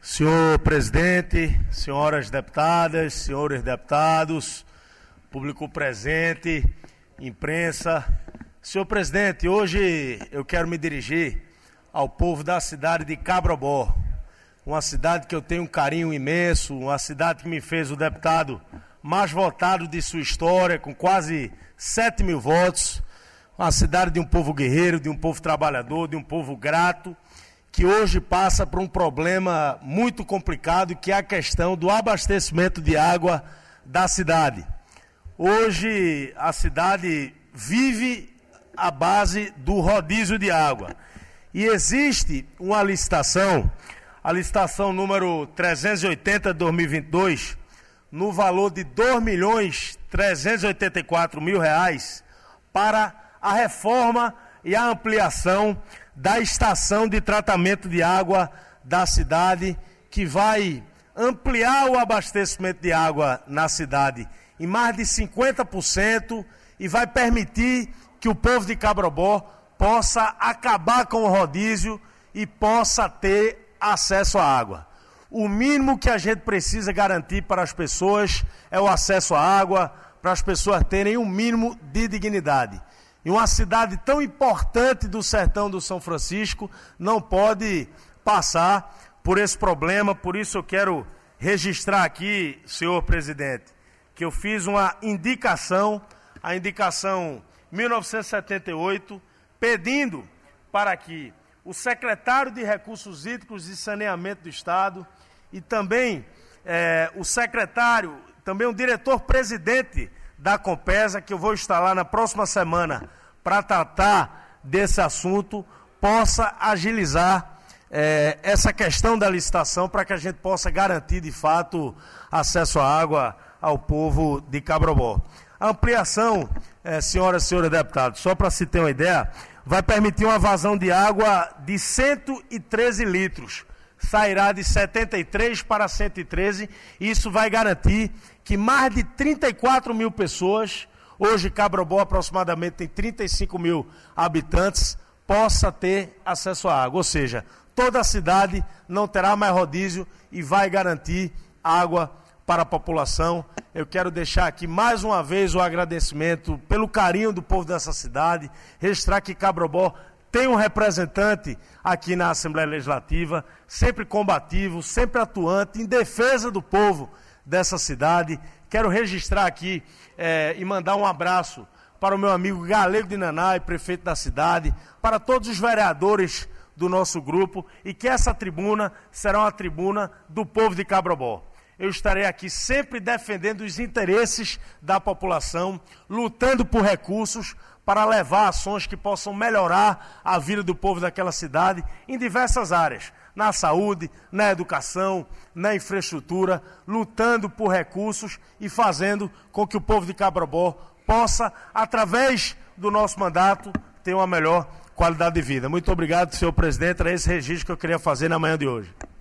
Senhor presidente, senhoras deputadas, senhores deputados, público presente, imprensa. Senhor presidente, hoje eu quero me dirigir ao povo da cidade de Cabrobó, uma cidade que eu tenho um carinho imenso, uma cidade que me fez o deputado mais votado de sua história, com quase 7 mil votos, uma cidade de um povo guerreiro, de um povo trabalhador, de um povo grato, que hoje passa por um problema muito complicado, que é a questão do abastecimento de água da cidade. Hoje a cidade vive à base do rodízio de água. E existe uma licitação, a licitação número 380 de 2022, no valor de R$ 2.384.000, para a reforma e a ampliação da estação de tratamento de água da cidade, que vai ampliar o abastecimento de água na cidade em mais de 50% e vai permitir que o povo de Cabrobó possa acabar com o rodízio e possa ter acesso à água. O mínimo que a gente precisa garantir para as pessoas é o acesso à água, para as pessoas terem um mínimo de dignidade. E uma cidade tão importante do sertão do São Francisco não pode passar por esse problema. Por isso eu quero registrar aqui, senhor presidente, que eu fiz uma indicação, a indicação 1978, pedindo para que o secretário de Recursos Hídricos e Saneamento do Estado e também o secretário, também o diretor-presidente da Compesa, que eu vou estar lá na próxima semana para tratar desse assunto, possa agilizar essa questão da licitação para que a gente possa garantir, de fato, acesso à água ao povo de Cabrobó. A ampliação, senhoras e senhores deputados, só para se ter uma ideia, vai permitir uma vazão de água de 113 litros. Sairá de 73 para 113, e isso vai garantir que mais de 34 mil pessoas, hoje Cabrobó aproximadamente tem 35 mil habitantes, possa ter acesso à água. Ou seja, toda a cidade não terá mais rodízio e vai garantir água para a população. Eu quero deixar aqui mais uma vez o agradecimento pelo carinho do povo dessa cidade, registrar que Cabrobó tem um representante aqui na Assembleia Legislativa, sempre combativo, sempre atuante, em defesa do povo dessa cidade. Quero registrar aqui e mandar um abraço para o meu amigo Galego de Nanai, prefeito da cidade, para todos os vereadores do nosso grupo, e que essa tribuna será uma tribuna do povo de Cabrobó. Eu estarei aqui sempre defendendo os interesses da população, lutando por recursos para levar ações que possam melhorar a vida do povo daquela cidade em diversas áreas, na saúde, na educação, na infraestrutura, lutando por recursos e fazendo com que o povo de Cabrobó possa, através do nosso mandato, ter uma melhor qualidade de vida. Muito obrigado, senhor presidente. Era esse registro que eu queria fazer na manhã de hoje.